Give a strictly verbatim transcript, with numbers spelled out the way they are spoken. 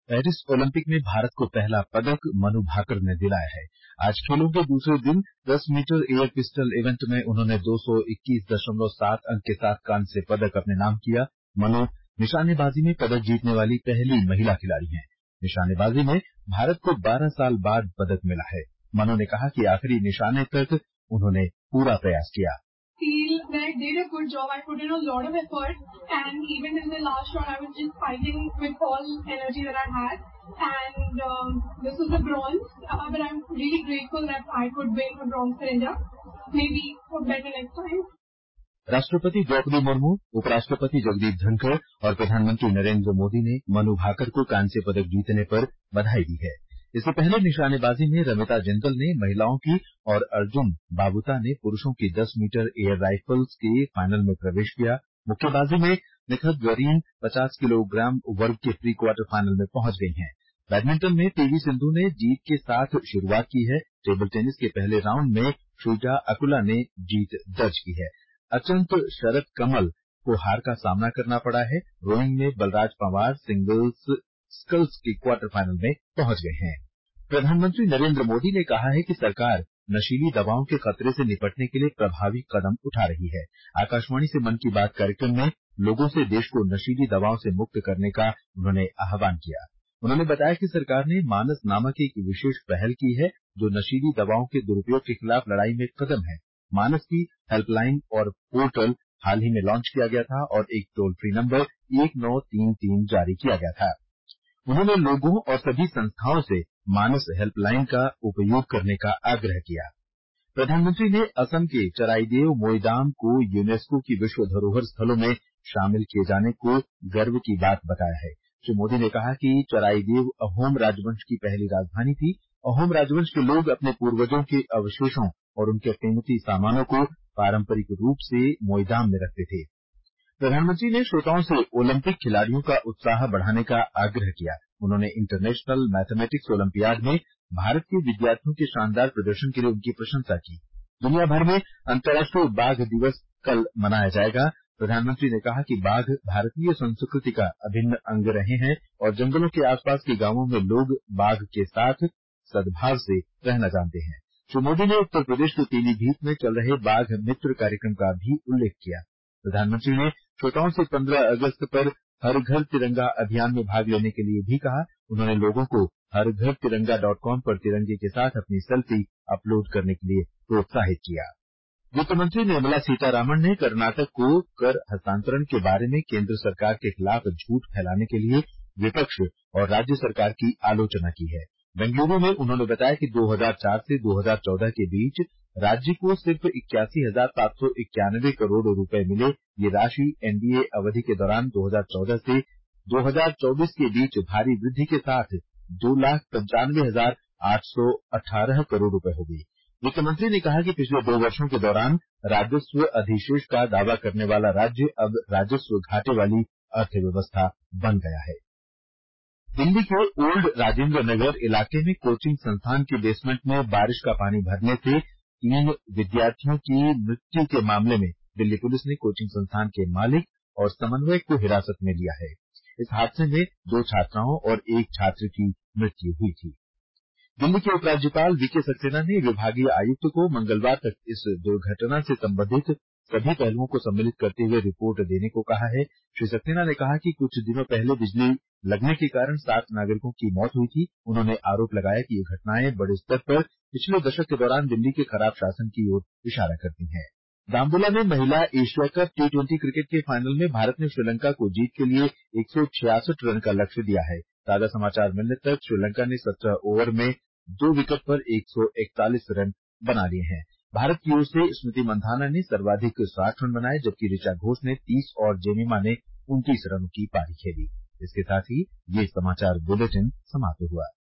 Paris Olympic में भारत को पहला पदक मनु भाकर ने दिलाया है। आज खेलों के दूसरे दिन दस मीटर एयर पिस्टल इवेंट में उन्होंने दो सौ इक्कीस दशमलव सात अंक के साथ कांस्य पदक अपने नाम किया। मनु निशानेबाजी में पदक जीतने वाली पहली महिला खिलाड़ी हैं। निशानेबाजी में भारत को बारह साल बाद पदक मिला है। मनु ने कहा कि आखिरी निशाने तक उन्होंने पूरा प्रयास किया। feel that I did a good job. I put in a lot of effort, and even in the last round, I was just fighting with all energy that I had. And um, this was a bronze, uh, but I'm really grateful that I could win a bronze for India. Maybe for better next time. राष्ट्रपति द्रौपदी मुर्मू, उपराष्ट्रपति जगदीप धनखड़ और प्रधानमंत्री नरेंद्र मोदी ने मनु भाकर को कांस्य पदक जीतने पर बधाई दी है। इससे पहले निशानेबाजी में रमिता जिंदल ने महिलाओं की और अर्जुन बाबूता ने पुरुषों की दस मीटर एयर राइफल्स के फाइनल में प्रवेश किया। मुक्केबाजी में निखत जरीन पचास किलोग्राम वर्ग के प्री क्वार्टर फाइनल में पहुंच गई हैं। बैडमिंटन में पीवी सिंधु ने जीत के साथ शुरुआत की है। टेबल टेनिस के पहले राउंड में श्रीजा अकुला ने जीत दर्ज की है। अचंत शरत कमल को हार का सामना करना पड़ा है। रोइंग में बलराज पंवार सिंगल्स स्कल्स के क्वार्टर फाइनल में पहुंच गए हैं। प्रधानमंत्री नरेंद्र मोदी ने कहा है कि सरकार नशीली दवाओं के खतरे से निपटने के लिए प्रभावी कदम उठा रही है। आकाशवाणी से मन की बात कार्यक्रम में लोगों से देश को नशीली दवाओं से मुक्त करने का उन्होंने आह्वान किया। उन्होंने बताया कि सरकार ने मानस नामक एक विशेष पहल की है जो नशीली दवाओं के दुरुपयोग के खिलाफ लड़ाई में कदम है। मानस की हेल्पलाइन और पोर्टल हाल ही में लॉन्च किया गया था और एक टोल फ्री नंबर एक नौ तीन तीन जारी किया गया था। उन्होंने लोगों और सभी संस्थाओं से मानस हेल्पलाइन का उपयोग करने का आग्रह किया। प्रधानमंत्री ने असम के चराईदेव मोईदाम को यूनेस्को की विश्व धरोहर स्थलों में शामिल किए जाने को गर्व की बात बताया है। श्री मोदी ने कहा कि चराईदेव अहोम राजवंश की पहली राजधानी थी। अहोम राजवंश के लोग अपने पूर्वजों के अवशेषों और उनके कीमती सामानों को पारंपरिक रूप से मोईदाम में रखते थे। प्रधानमंत्री ने श्रोताओं से ओलंपिक खिलाड़ियों का उत्साह बढ़ाने का आग्रह किया। उन्होंने इंटरनेशनल मैथमेटिक्स ओलंपियाड में भारत के विद्यार्थियों के शानदार प्रदर्शन के लिए उनकी प्रशंसा की। दुनिया भर में अंतर्राष्ट्रीय बाघ दिवस कल मनाया जाएगा। प्रधानमंत्री ने कहा कि बाघ भारतीय संस्कृति का अभिन्न अंग रहे हैं और जंगलों के आसपास के गांवों में लोग बाघ के साथ सद्भाव से रहना जानते हैं। श्री मोदी ने उत्तर प्रदेश के पीलीभीत में चल रहे बाघ मित्र कार्यक्रम का भी उल्लेख किया। प्रधानमंत्री ने श्रोताओं से पंद्रह अगस्त पर हर घर तिरंगा अभियान में भाग लेने के लिए भी कहा। उन्होंने लोगों को हर घर तिरंगा डॉट कॉम पर तिरंगे के साथ अपनी सेल्फी अपलोड करने के लिए प्रोत्साहित किया। वित्त मंत्री निर्मला सीतारामन ने कर्नाटक को कर हस्तांतरण के बारे में केंद्र सरकार के खिलाफ झूठ फैलाने के लिए विपक्ष और राज्य सरकार की आलोचना की है। बेंगलुरु में उन्होंने बताया कि दो हज़ार चार से दो हज़ार चौदह के बीच राज्य को सिर्फ इक्यासी हजार सात सौ इक्यानवे करोड़ रुपए मिले। ये राशि एनडीए अवधि के दौरान दो हज़ार चौदह से दो हज़ार चौबीस के बीच भारी वृद्धि के साथ दो लाख पंचानवे हजार आठ सौ अठारह करोड़ रुपए हो गई। वित्त मंत्री ने कहा कि पिछले दो वर्षों के दौरान राजस्व अधिशेष का दावा करने वाला राज्य अब राजस्व घाटे वाली अर्थव्यवस्था बन गया है। दिल्ली के ओल्ड राजेंद्र नगर इलाके में कोचिंग संस्थान के बेसमेंट में बारिश का पानी भरने से तीन विद्यार्थियों की मृत्यु के मामले में दिल्ली पुलिस ने कोचिंग संस्थान के मालिक और समन्वयक को हिरासत में लिया है। इस हादसे में दो छात्राओं और एक छात्र की मृत्यु हुई थी। दिल्ली के उपराज्यपाल वीके सक्सेना ने विभागीय आयुक्त को मंगलवार तक इस दुर्घटना से संबंधित सभी पहलुओं को सम्मिलित करते हुए रिपोर्ट देने को कहा है। श्री सक्सेना ने कहा कि कुछ दिनों पहले बिजली लगने के कारण सात नागरिकों की मौत हुई थी। उन्होंने आरोप लगाया कि ये घटनाएं बड़े स्तर पर पिछले दशक के दौरान दिल्ली के खराब शासन की ओर इशारा करती हैं। दाम्बुला में महिला Asia cup T twenty cricket के फाइनल में भारत ने श्रीलंका को जीत के लिए एक सौ छियासठ रन का लक्ष्य दिया है। ताजा समाचार मिलने तक श्रीलंका ने सत्रह ओवर में दो विकेट पर एक सौ इकतालीस रन बना लिए हैं। भारत की ओर से स्मृति मंधाना ने सर्वाधिक साठ रन बनाए, जबकि ऋचा घोष ने तीस और जेमिमा ने उनतीस रनों की पारी खेली। इसके साथ ही ये समाचार बुलेटिन समाप्त हुआ।